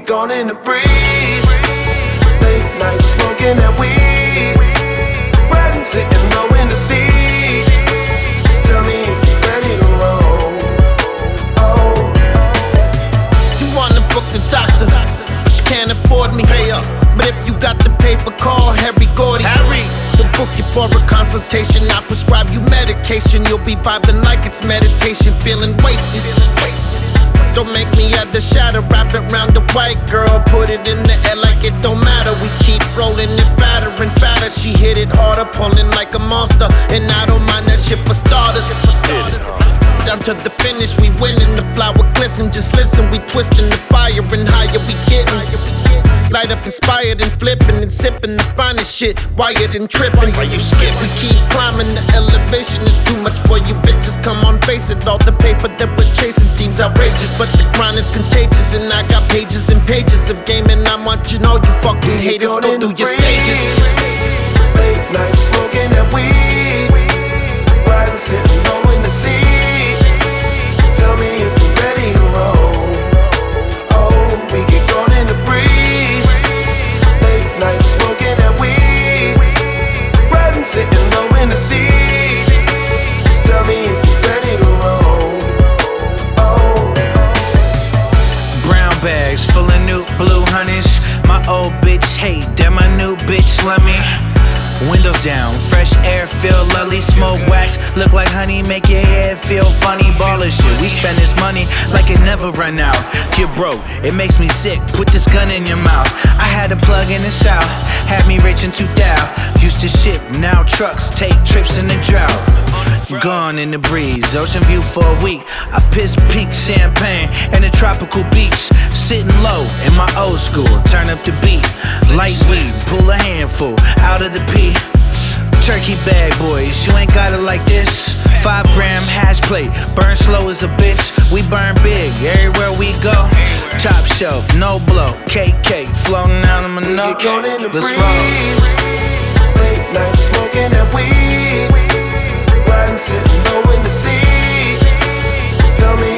gone in the breeze. Late night smoking that weed, riding, sitting low in the seat. Just tell me if you're ready to roll. Oh, you wanna book the doctor, but you can't afford me. Pay up. But if you got the paper, call Harry Gordy. We'll book you for a consultation. I'll prescribe you medication. You'll be vibing like it's meditation, feeling wasted. Don't make me add the shadow, wrap it round the white girl, put it in the air like it don't matter. We keep rolling it fatter and fatter. She hit it harder, pulling like a monster, and I don't mind that shit for starters. Down to the finish, we winning. The flower glisten, just listen. We twisting the fire and higher we getting. Light up, inspired and flipping and sipping the finest shit, wired and tripping. Why you skip? We keep climbing, the elevation is too much for you bitches. Come on, face it, all the paper that we're chasing seems outrageous, but the grind is contagious, and I got pages and pages of game, and I'm watching all you fucking haters go through your stages. Late night smoking that weed, riding, sitting low in the seat. Tell me if you're ready to roll. Oh, we get gone in the breeze. Late night smoking that weed, riding, sitting low in the seat. Just tell me if you're ready to roll. Oh, brown bags full of new blue honeys. My old bitch hate that my new bitch love me. Windows down, fresh air, feel lovely. Smoke wax, look like honey, make your head feel funny. Baller shit, we spend this money like it never run out. You're broke, it makes me sick, put this gun in your mouth. I had a plug in the south, had me rich in 2000. Used to ship, now trucks take trips in the drought. Gone in the breeze, ocean view for a week. I piss pink champagne and a tropical beach. Sitting low in my old school, turn up the beat. Light weed, pull a handful out of the pea. Turkey bag boys, you ain't got it like this. 5-gram hash plate, burn slow as a bitch. We burn big everywhere we go. Top shelf, no blow, KK floating out of my nose. Let's roll. Late night smoking that weed, riding, sitting low in the seat. Tell me